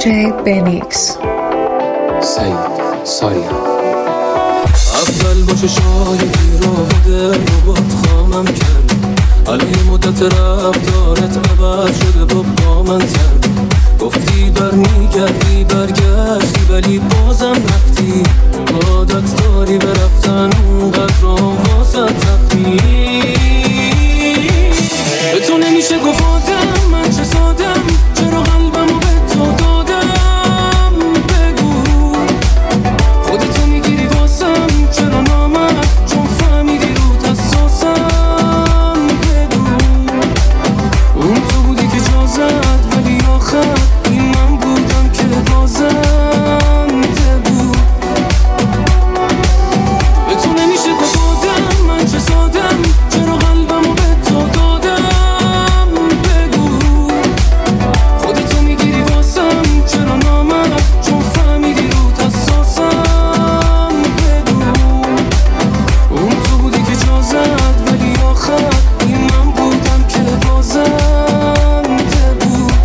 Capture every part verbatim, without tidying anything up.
دی جی بنیکس. سعید ساریا اول باشه شاهدی رو بوده رو باد خامم کرد، حالا یه مدت رفتارت عوض شده با با من زد. گفتی برمیگردی برگشتی ولی بازم رفتی، عادت داری به رفتن اونقدر رام واسه تخمی. به تو نمیشه گفت آدم من چه سادم، چرا قلبمو به تو دادم بگو. خودتو میگیری واسم چرا نامم، چون فهمیدی رو حساسم بگو. اون تو بودی که جا زد ولی آخر این من بودم که بازنده بود. به تو نمیشه گفت آدم من چه سادم، چرا قلبمو به تو دادم بگو. خودتو میگیری واسم چرا نامم، چون فهمیدی رو حساسم بگو. اون تو بودی که جا زد ولی آخر این من بودم که بازنده بود.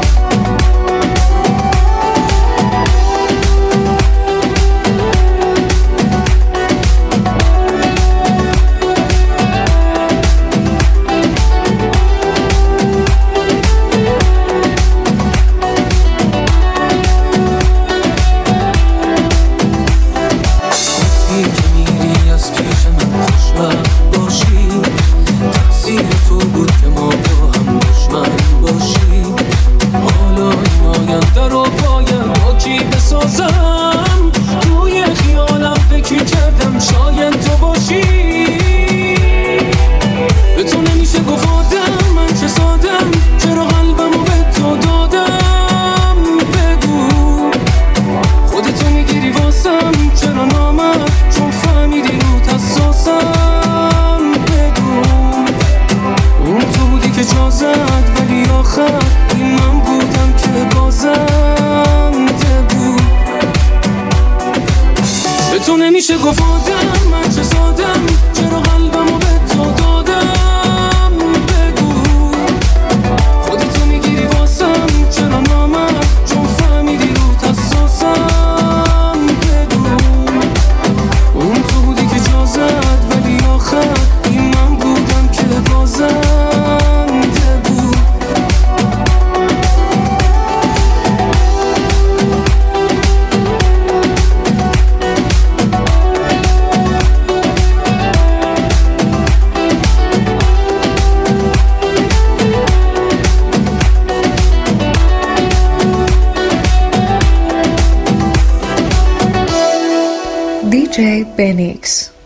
گفتی که میری از پیش من خوشبخت باشی، تقصیر تو بود که ما با هم دشمن باشی. حالا این آینده رو باید با کی بسازم، توی خیالم فکر کردم شاید تو باشی. به تو نمیشه گفت آدم من چه سادم، چرا قلبمو به تو دادم بگو. خودتو میگیری واسم چرا نامم، چون فهمیدی رو حساسم بگو. اون تو بودی که جا زد ولی آخر این من بودم که بازنده بود. به تو نمیشه گفت آدم من چه سادم، چرا قلبمو به تو دادم بگو. خودتو میگیری واسم چرا نامم، چون فهمیدی رو حساسم بگو. اون تو بودی که جا زد ولی آخر این من بودم که بازنده بود. دی جی بنیکس.